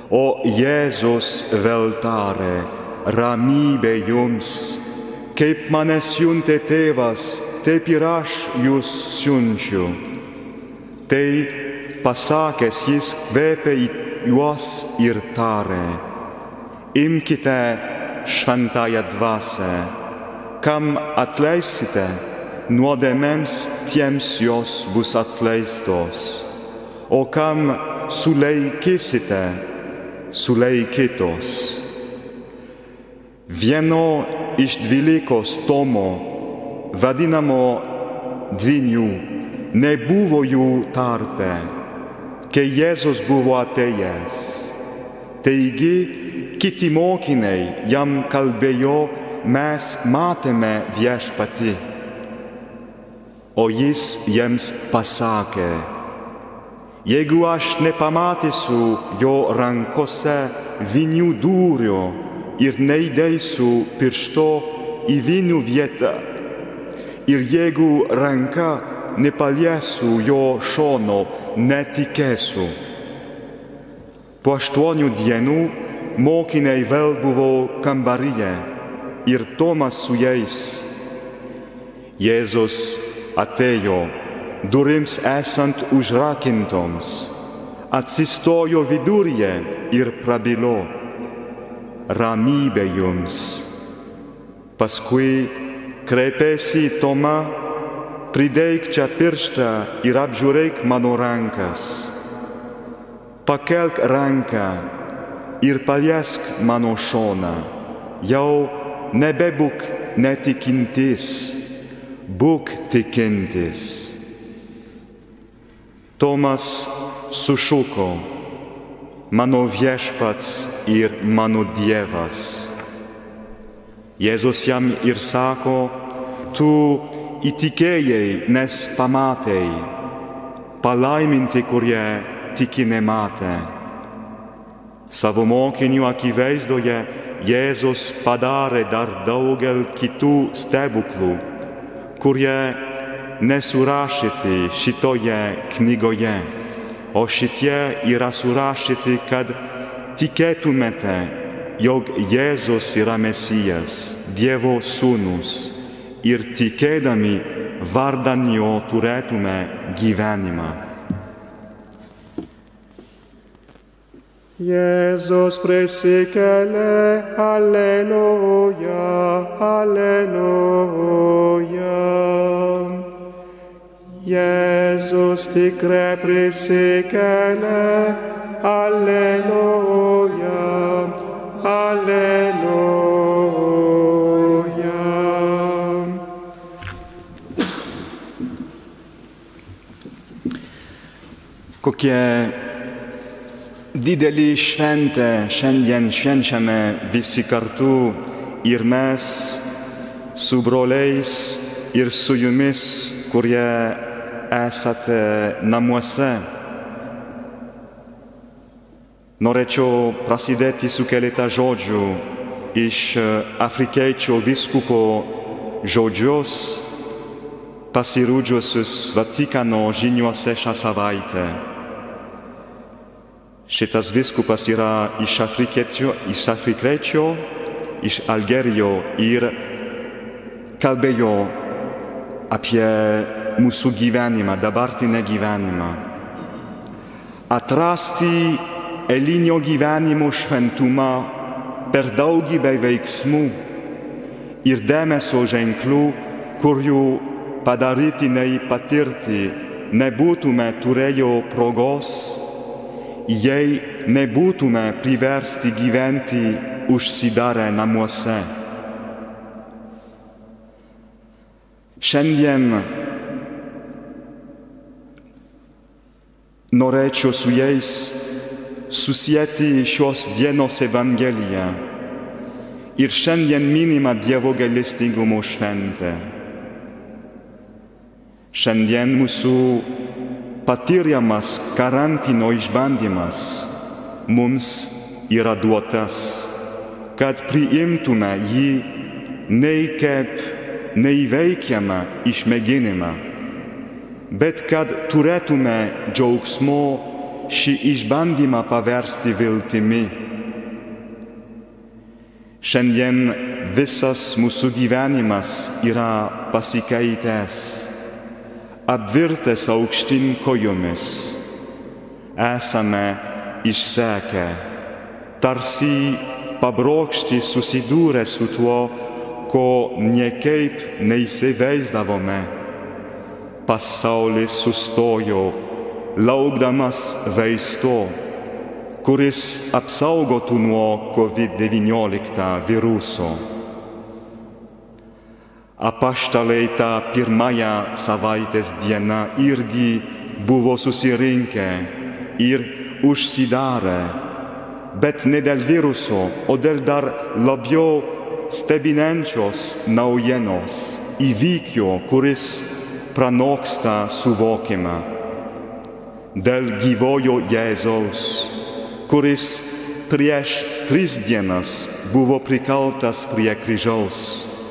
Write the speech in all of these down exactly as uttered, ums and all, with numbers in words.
O Jėzus vėl tarė, ramybė jums, kaip mane siuntė tėvas, taip ir aš jūs siunčiu. Tai pasakęs jis kvėpė į juos ir tarė, imkite šventąją dvasią, kam atleisite, nuodėmėms tiems jos bus atleistos, o kam sulaikysite, sulaikytos. Vieno iš dvylikos Tomo, vadinamo dvynių, nebuvo jų tarpe, kai Jėzus buvo atėjęs. Taigi, kiti mokiniai jam kalbėjo, mes matėme viešpatį. O jis jiems pasakė, jeigu aš nepamatysiu jo rankose vynių dūrio ir neįdėsiu piršto į vynių vietą, ir jeigu ranka nepaliesiu jo šono, netikėsiu. Po aštuonių dienų mokiniai vėl buvo kambaryje ir Tomas su jais. Jėzus atėjo, durims esant užrakintoms, atsistojo viduryje ir prabilo, ramybė jums. Paskui kreipėsi į Tomą, pridėk čia pirštą ir apžiūrėk mano rankas. Pakelk ranką ir paliesk mano šoną. Jau nebebūk netikintis, būk tikintis. Tomas sušuko, mano viešpats ir mano Dievas. Jėzus jam ir sako, tu įtikėjai, nes pamatei, palaiminti, kurie tiki nematę. Savo mokinių akivaizdoje Jėzus padarė dar daugel kitų stebuklų, kurie nesurašyti šitoje knygoje, o šitie yra surašyti, kad tikėtumėte, jog Jėzus yra Mesijas, Dievo sūnus, ir tikėdami vardan jo turėtume gyvenimą. Jėzus prisikėlė, alleluja, alleluja. Jėzus tikrai prisikėlė, alleluja, alleluja. Kokie didelį šventę šiandien švenčiame visi kartu ir mes su broliais ir su jumis, kurie esate namuose. Norėčiau prasidėti su keletą žodžių iš afrikiečio vyskupo žodžios pasirūdžiusius Vatikano žiniuose šią savaitę. Šitas vyskupas yra iš afrikiečio, iš afrikiečio, iš Algerijo ir kalbėjo apie mūsų gyvenimą, dabartinę gyvenimą. Atrasti eilinio gyvenimo šventumą per daugybę veiksmų ir dėmesio ženklų, kurių padaryti nei patirti nebūtume turėję progos, jei nebūtume priversti gyventi užsidarę namuose. Šiandien norėčiau su jais susieti šios dienos Evangeliją ir šiandien minimą Dievo gailestingumo šventę. Šiandien mūsų patiriamas karantino išbandymas mums yra duotas, kad priimtume jį nei kaip neįveikiamą išmėginimą, bet kad turėtume džiaugsmo šį išbandymą paversti viltimi. Šiandien visas mūsų gyvenimas yra pasikeitęs, apvirtęs aukštyn kojomis. Esame išsekę, tarsi pabrokšti susidūrę su tuo, ko niekaip neįsivaizduodavome. Pasaulis sustojo, laukdamas vaisto, kuris apsaugotų nuo kovid devyniolika viruso. Apaštalai tą pirmąją savaitės dieną irgi buvo susirinkę ir užsidarę, bet ne dėl viruso, o dėl dar labiau stebinančios naujienos, įvykio, kuris pranoksta suvokimą. Dėl gyvojo Jėzaus, kuris prieš tris dienas buvo prikaltas prie kryžiaus.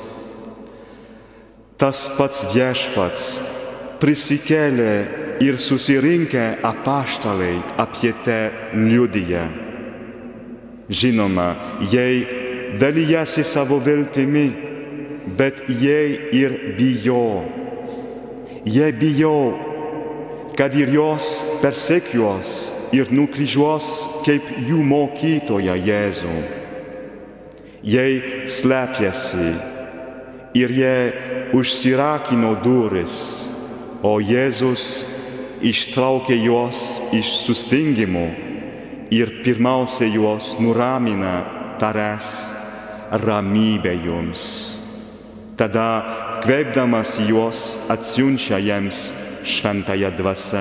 Tas pats Viešpats prisikėlė ir susirinkę apaštalai apie tai liudija. Žinoma, jie dalijasi savo viltimi, bet jie ir bijo. Jie bijo, kad ir jos persekios ir nukryžiuos kaip jų mokytoją Jėzų. Jie slepiasi ir jie užsirakino duris, o Jėzus ištraukė juos iš sustingimo ir pirmiausia juos nuramina, taręs ramybė jums. Tada, kveipdamas juos, atsiunčia jiems šventąją dvasią.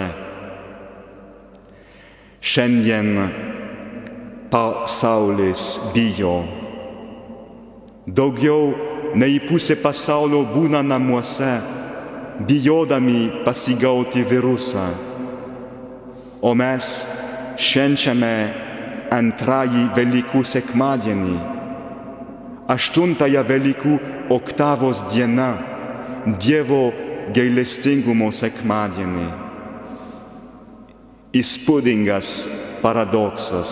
Šiandien pasaulis bijo. Daugiau nei pusė pasaulio būna namuose, bijodami pasigauti virusą. O mes švenčiame antrąjį Velykų sekmadienį, aštuntąją Velykų oktavos dieną, Dievo gailestingumo sekmadienį. Įspūdingas paradoksas.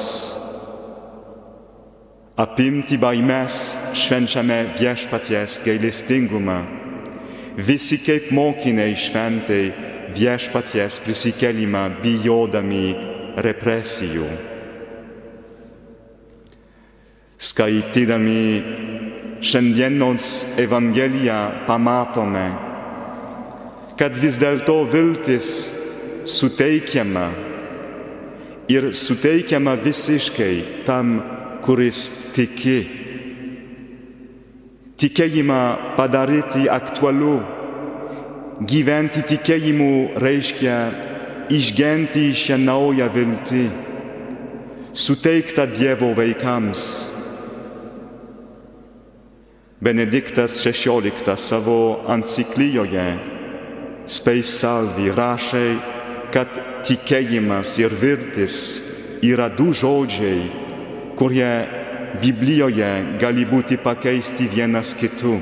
Apimti baimės švenčiame Viešpaties gailestingumą. Visi kaip mokiniai šventai Viešpaties prisikėlimą bijodami represijų. Skaitydami šiandienos Evangeliją pamatome, kad vis dėlto viltis suteikiama ir suteikiama visiškai tam, kuris tiki. Tikėjimą padaryti aktualiu, gyventi tikėjimu reiškia išgenti šią naują viltį, suteiktą Dievo vaikams. Benediktas šešioliktas savo enciklijoje Spes Salvi rašė, kad tikėjimas ir viltis yra du žodžiai, kurie Biblijoje gali būti pakeisti vienas kitu.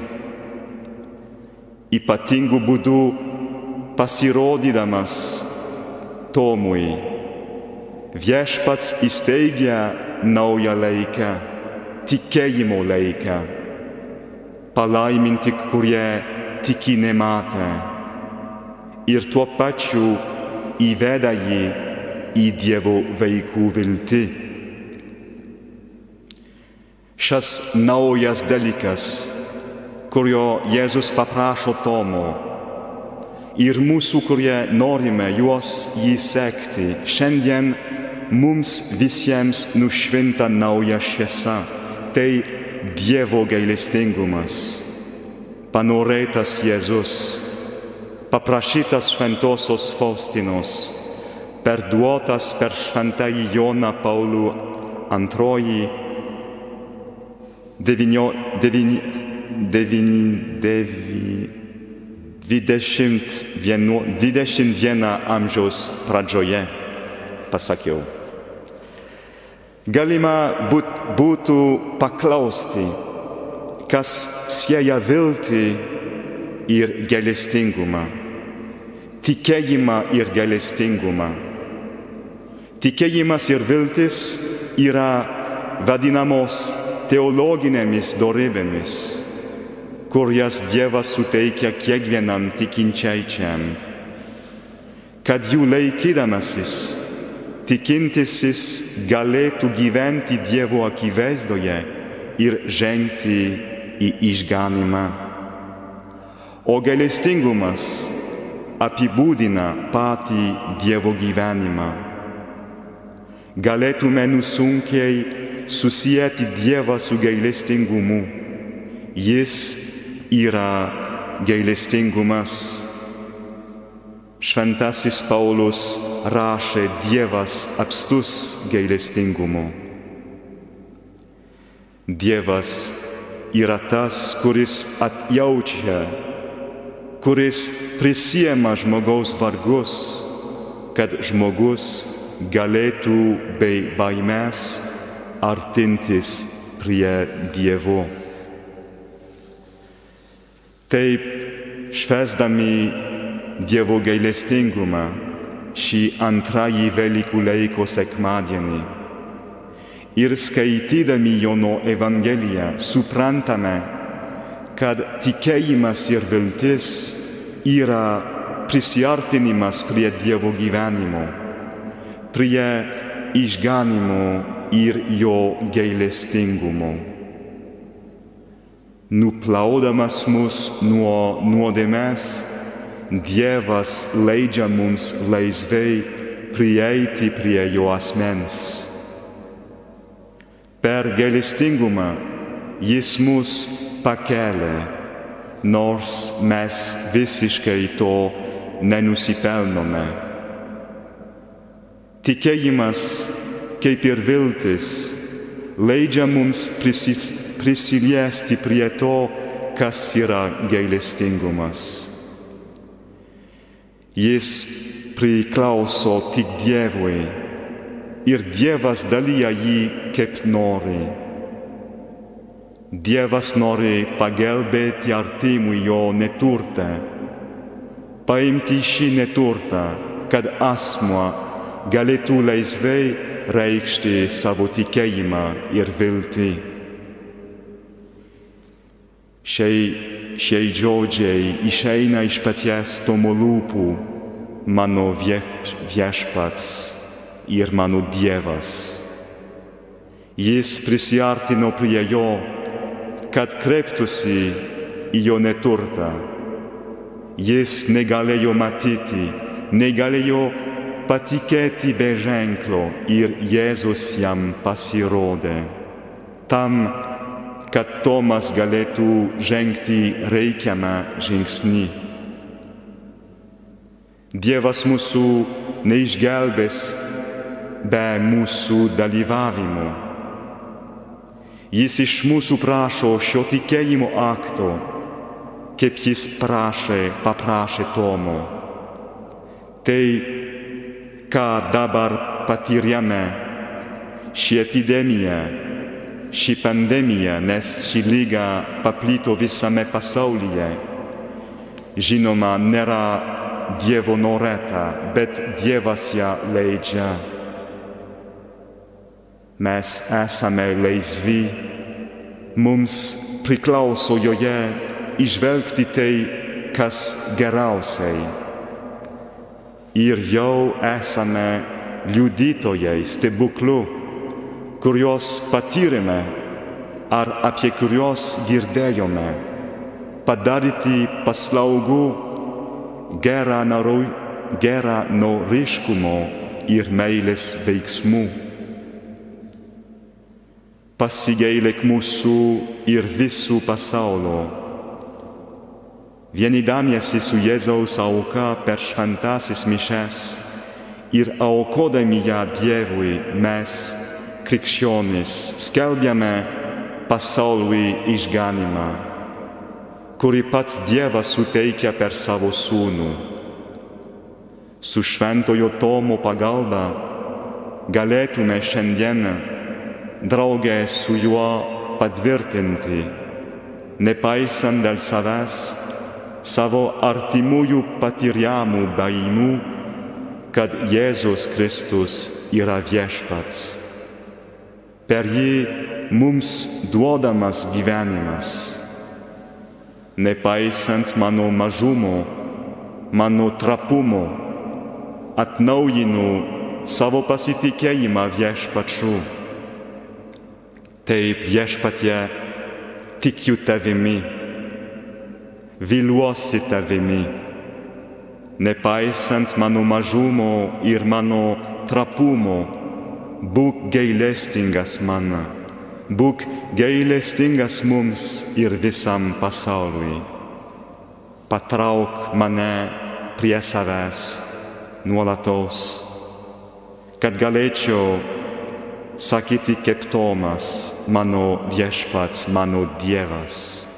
Ypatingu būdu pasirodydamas Tomui, Viešpats įsteigia naują laiką, tikėjimo laiką. Palaiminti, kurie tiki nematę, ir tuo pačiu įveda jį į Dievo vaikų viltį. Šis naujas dalykas, kurio Jėzus paprašo Tomo, ir mūsų, kurie norime juos jį sekti, šiandien mums visiems nušvinta nauja šviesa. Tai Dievo gailestingumas, panorėtas Jėzus, paprašytas šventosios Faustinos, perduotas per šventąjį Joną Paulių antrąjį devinio, devini, devini, devi, dvidešimt vieno, dvidešimt vieno amžiaus pradžioje, pasakiau. Galima būt, būtų paklausti, kas sieja viltį ir gailestingumą, tikėjimą ir gailestingumą. Tikėjimas ir viltis yra vadinamos teologinėmis dorybėmis, kurias Dievas suteikia kiekvienam tikinčiajam, kad jų laikydamasis tikintysis galėtų gyventi Dievo akivaizdoje ir žengti į išganymą. O gailestingumas apibūdina patį Dievo gyvenimą. Galėtume nesunkiai susijęti Dievą su gailestingumu. Jis yra gailestingumas. Šventasis Paulius rašė: Dievas apstus gailestingumu. Dievas yra tas, kuris atjaučia, kuris prisiema žmogaus vargus, kad žmogus galėtų be baimės artintis prie Dievo. Taip, švęsdami Dievo gailestingumą šį antrąjį Velykų laiko sekmadienį ir skaitydami Jono Evangeliją suprantame, kad tikėjimas ir viltis yra prisiartinimas prie Dievo gyvenimo, prie išganimo ir jo gailestingumo. Nuplaudamas mus nuo nuodėmės, Dievas leidžia mums laisvai prieiti prie jo asmens. Per gailestingumą jis mus pakelia, nors mes visiškai to nenusipelnome. Tikėjimas, kaip ir viltis, leidžia mums prisis, prisiliesti prie to, kas yra gailestingumas. Jis priklauso tik Dievui ir Dievas dalija jį kaip nori. Dievas nori pagelbėti artimui jo neturtą, paimti šį neturtą, kad asmuo galėtų laisvai reikšti savo tikėjimą ir viltį. Šie, šie žodžiai išeina iš paties Tomo lūpų: mano viešpats ir mano Dievas. Jis prisiartino prie jo, kad kreiptųsi į jo neturtą. Jis negalėjo matyti, negalėjo patikėti be ženklo ir Jėzus jam pasirodė. Tam, kad Tomas galėtų žengti reikiamą žingsnį. Dievas mūsų neišgelbės be mūsų dalyvavimo. Jis iš mūsų prašo šio tikėjimo akto, kaip jis prašė, paprašė Tomo. Tai, ką dabar patiriame, ši epidemija, ši pandemija, nes ši liga paplito visame pasaulyje, žinoma, nėra Dievo norėta, bet Dievas ją leidžia. Mes esame laisvi, mums priklauso joje įžvelgti tai, kas geriausiai. Ir jau esame liudytojai stebuklų, kuriuos patyrėme ar apie kuriuos girdėjome, padaryti paslaugų gerą noriškumo ir meilės veiksmų. Pasigailėk mūsų ir visų pasaulio. Vienydamiesi su Jėzaus auka per šventasis mišias ir aukodami ją Dievui, mes, krikščionys, skelbiame pasauliui išganymą, kurį pats Dievas suteikia per savo sūnų. Su šventojo Tomo pagalba galėtume šiandien drauge su juo patvirtinti, nepaisant dėl savęs, savo artimųjų patiriamų baimių, kad Jėzus Kristus yra viešpats. Per jį mums duodamas gyvenimas. Nepaisant mano mažumo, mano trapumo, atnaujinu savo pasitikėjimą viešpačiu. Taip, viešpatie, tikiu tavimi, viliuosi tavimi. Nepaisant mano mažumo ir mano trapumo, būk gailestingas man, būk gailestingas mums ir visam pasauliui. Patrauk mane prie savęs nuolatos, kad galėčiau sakyti kaip Tomas, mano viešpats, mano Dievas.